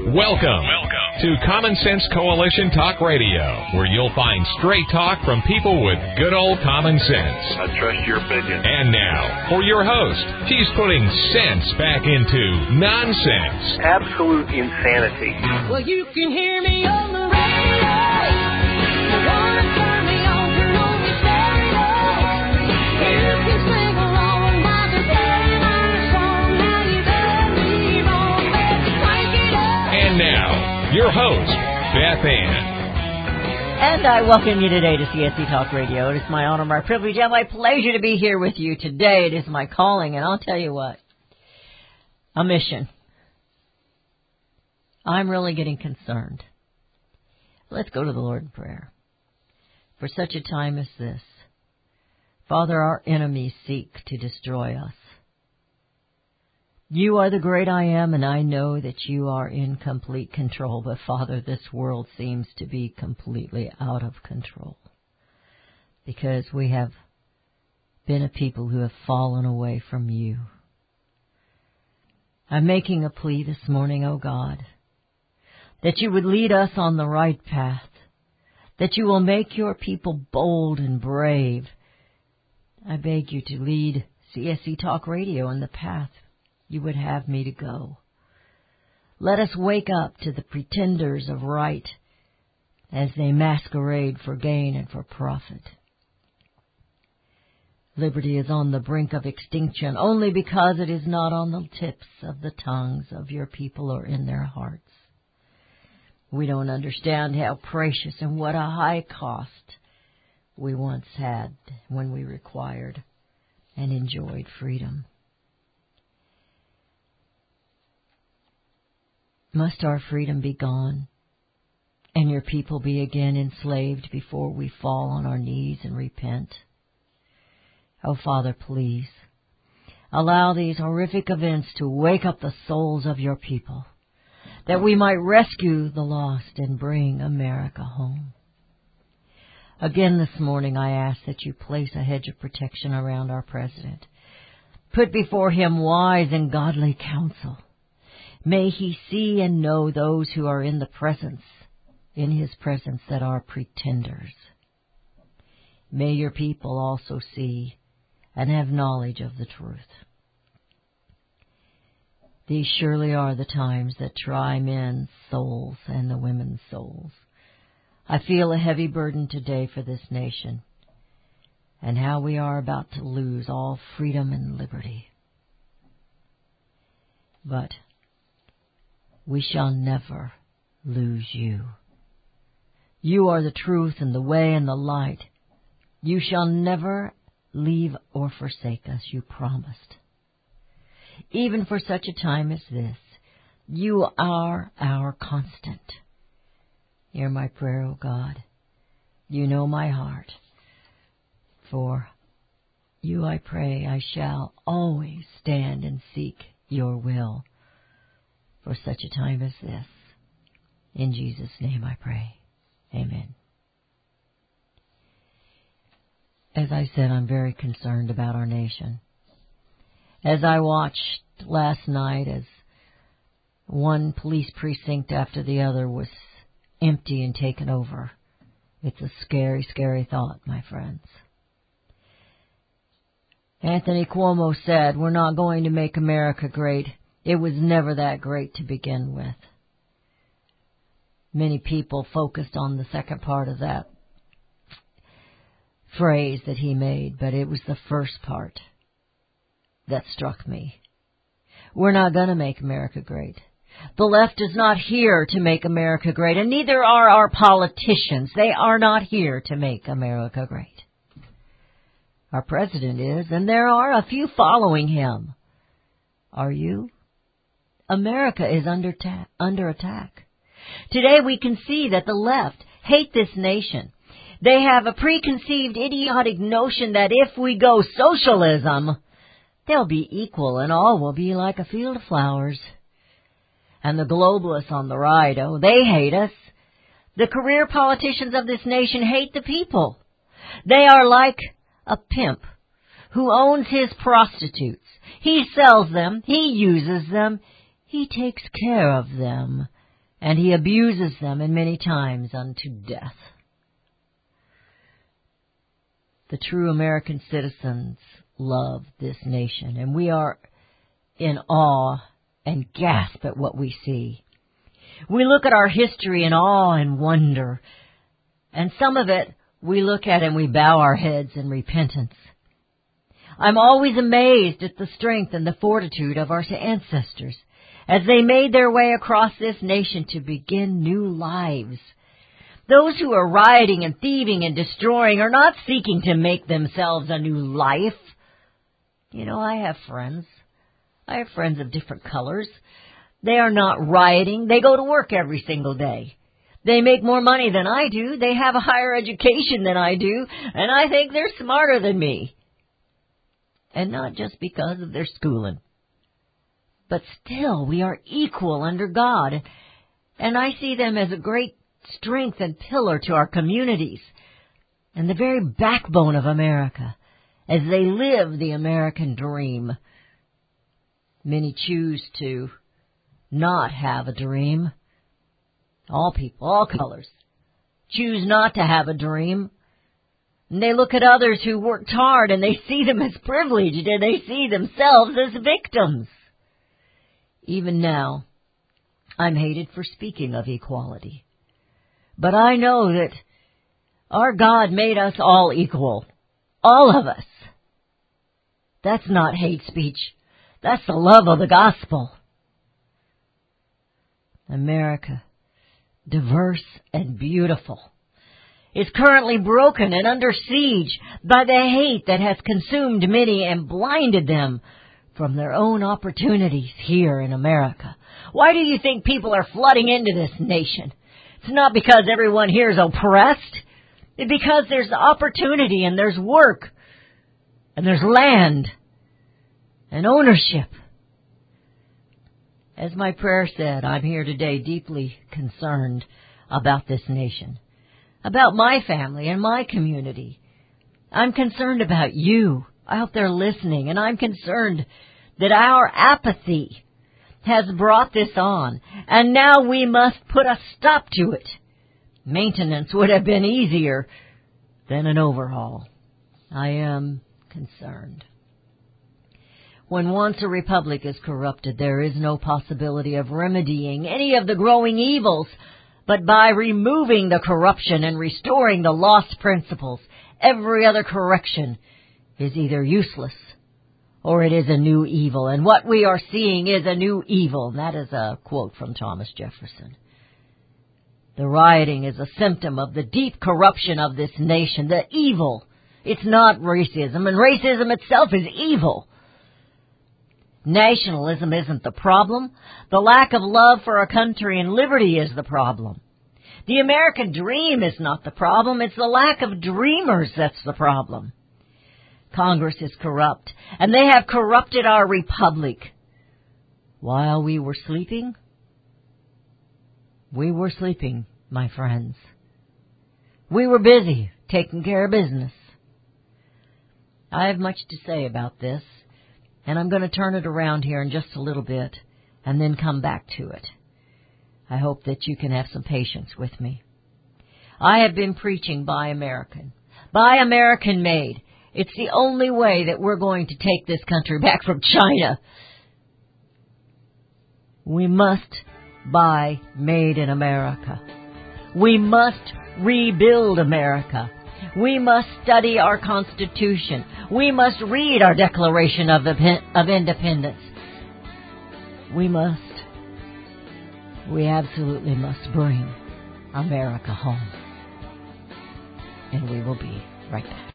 Welcome to Common Sense Coalition Talk Radio, where you'll find straight talk from people with good old common sense. I trust your opinion. And now, for your host, he's putting sense back into nonsense. Absolute insanity. Well, you can hear me on the radio. You want to turn me on, turn on your stereo. You can sing along while they're playing our song. Now you done me wrong, baby, crank it up. And now, your host, Beth Ann. And I welcome you today to CSC Talk Radio. It is my honor, my privilege, and my pleasure to be here with you today. It is my calling, and I'll tell you what, a mission. I'm really getting concerned. Let's go to the Lord in prayer. For such a time as this, Father, our enemies seek to destroy us. You are the great I am, and I know that you are in complete control. But, Father, this world seems to be completely out of control because we have been a people who have fallen away from you. I'm making a plea this morning, O God, that you would lead us on the right path, that you will make your people bold and brave. I beg you to lead CSC Talk Radio in the path you would have me to go. Let us wake up to the pretenders of right as they masquerade for gain and for profit. Liberty is on the brink of extinction only because it is not on the tips of the tongues of your people or in their hearts. We don't understand how precious and what a high cost we once had when we required and enjoyed freedom. Must our freedom be gone and your people be again enslaved before we fall on our knees and repent? Oh, Father, please, allow these horrific events to wake up the souls of your people, that we might rescue the lost and bring America home. Again this morning I ask that you place a hedge of protection around our president. Put before him wise and godly counsel. May he see and know those who are in his presence that are pretenders. May your people also see and have knowledge of the truth. These surely are the times that try men's souls and the women's souls. I feel a heavy burden today for this nation and how we are about to lose all freedom and liberty. But we shall never lose you. You are the truth and the way and the light. You shall never leave or forsake us, you promised. Even for such a time as this, you are our constant. Hear my prayer, O God. You know my heart. For you, I pray, I shall always stand and seek your will for such a time as this. In Jesus' name I pray. Amen. As I said, I'm very concerned about our nation. As I watched last night as one police precinct after the other was empty and taken over, it's a scary, scary thought, my friends. Anthony Cuomo said, we're not going to make America great. It was never that great to begin with. Many people focused on the second part of that phrase that he made, but it was the first part that struck me. We're not going to make America great. The left is not here to make America great, and neither are our politicians. They are not here to make America great. Our president is, and there are a few following him. Are you? America is under attack. Today we can see that the left hate this nation. They have a preconceived idiotic notion that if we go socialism, they'll be equal and all will be like a field of flowers. And the globalists on the right, oh, they hate us. The career politicians of this nation hate the people. They are like a pimp who owns his prostitutes. He sells them, he uses them, he takes care of them, and he abuses them, and many times unto death. The true American citizens love this nation, and we are in awe and gasp at what we see. We look at our history in awe and wonder, and some of it we look at and we bow our heads in repentance. I'm always amazed at the strength and the fortitude of our ancestors as they made their way across this nation to begin new lives. Those who are rioting and thieving and destroying are not seeking to make themselves a new life. You know, I have friends. I have friends of different colors. They are not rioting. They go to work every single day. They make more money than I do. They have a higher education than I do. And I think they're smarter than me. And not just because of their schooling. But still, we are equal under God. And I see them as a great strength and pillar to our communities and the very backbone of America as they live the American dream. Many choose to not have a dream. All people, all colors, choose not to have a dream. And they look at others who worked hard and they see them as privileged and they see themselves as victims. Even now, I'm hated for speaking of equality. But I know that our God made us all equal. All of us. That's not hate speech. That's the love of the gospel. America, diverse and beautiful, is currently broken and under siege by the hate that has consumed many and blinded them from their own opportunities here in America. Why do you think people are flooding into this nation? It's not because everyone here is oppressed. It's because there's opportunity and there's work and there's land and ownership. As my prayer said, I'm here today deeply concerned about this nation, about my family and my community. I'm concerned about you out there listening, and I'm concerned that our apathy has brought this on, and now we must put a stop to it. Maintenance would have been easier than an overhaul. I am concerned. When once a republic is corrupted, there is no possibility of remedying any of the growing evils, but by removing the corruption and restoring the lost principles, every other correction is either useless or it is a new evil. And what we are seeing is a new evil. That is a quote from Thomas Jefferson. The rioting is a symptom of the deep corruption of this nation, the evil. It's not racism, and racism itself is evil. Nationalism isn't the problem. The lack of love for our country and liberty is the problem. The American dream is not the problem. It's the lack of dreamers that's the problem. Congress is corrupt, and they have corrupted our republic. While we were sleeping, my friends. We were busy taking care of business. I have much to say about this, and I'm going to turn it around here in just a little bit and then come back to it. I hope that you can have some patience with me. I have been preaching Buy American made. It's the only way that we're going to take this country back from China. We must buy made in America. We must rebuild America. We must study our Constitution. We must read our Declaration of Independence. We absolutely must bring America home. And we will be right back.